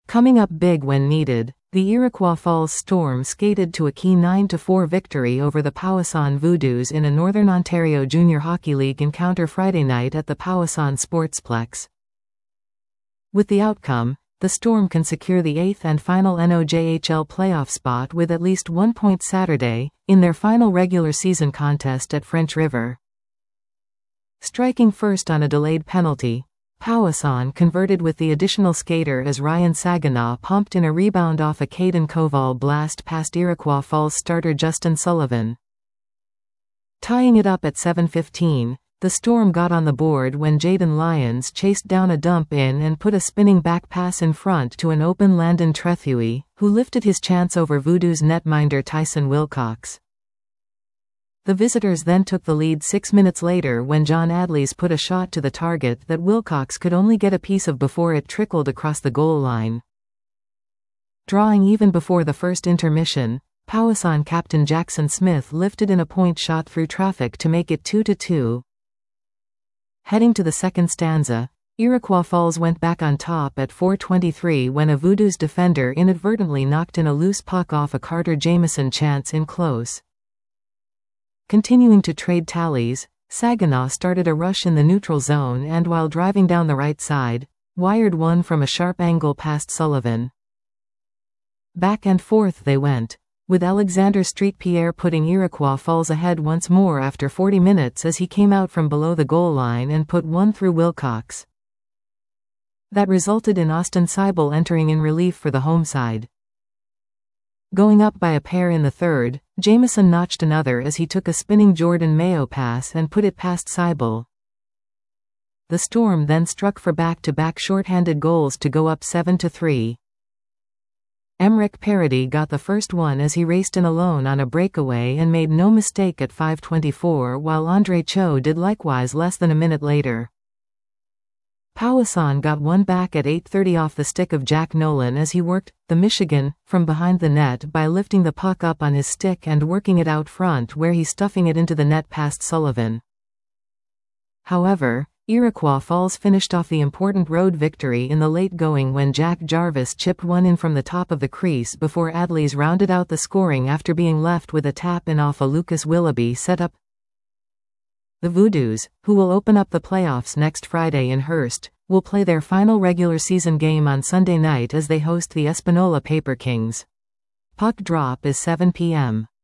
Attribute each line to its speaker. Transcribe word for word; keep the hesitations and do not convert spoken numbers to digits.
Speaker 1: Coming up big when needed, the Iroquois Falls Storm skated to a key nine to four victory over the Powassan Voodoos in a Northern Ontario Junior Hockey League encounter Friday night at the Powassan Sportsplex. With the outcome, the Storm can secure the eighth and final N O J H L playoff spot with at least one point Saturday, in their final regular season contest at French River. Striking first on a delayed penalty, Powassan converted with the additional skater as Ryan Saginaw pumped in a rebound off a Caden Koval blast past Iroquois Falls starter Justin Sullivan. Tying it up at seven fifteen, the Storm got on the board when Jaden Lyons chased down a dump in and put a spinning back pass in front to an open Landon Trethewey, who lifted his chance over Voodoo's netminder Tyson Wilcox. The visitors then took the lead six minutes later when John Adleys put a shot to the target that Wilcox could only get a piece of before it trickled across the goal line. Drawing even before the first intermission, Powassan captain Jackson Smith lifted in a point shot through traffic to make it two to two. Heading to the second stanza, Iroquois Falls went back on top at four twenty-three when a Voodoo's defender inadvertently knocked in a loose puck off a Carter Jameson chance in close. Continuing to trade tallies, Saginaw started a rush in the neutral zone and while driving down the right side, wired one from a sharp angle past Sullivan. Back and forth they went, with Alexander Street-Pierre putting Iroquois Falls ahead once more after forty minutes as he came out from below the goal line and put one through Wilcox. That resulted in Austin Seibel entering in relief for the home side. Going up by a pair in the third, Jameson notched another as he took a spinning Jordan Mayo pass and put it past Seibel. The Storm then struck for back-to-back shorthanded goals to go up seven to three. Emmerich Parody got the first one as he raced in alone on a breakaway and made no mistake at five twenty-four while Andre Cho did likewise less than a minute later. Powassan got one back at eight thirty off the stick of Jack Nolan as he worked the Michigan from behind the net by lifting the puck up on his stick and working it out front where he's stuffing it into the net past Sullivan. However, Iroquois Falls finished off the important road victory in the late going when Jack Jarvis chipped one in from the top of the crease before Adleys rounded out the scoring after being left with a tap-in off a Lucas Willoughby setup. The Voodoos, who will open up the playoffs next Friday in Hearst, will play their final regular season game on Sunday night as they host the Espanola Paper Kings. Puck drop is seven p m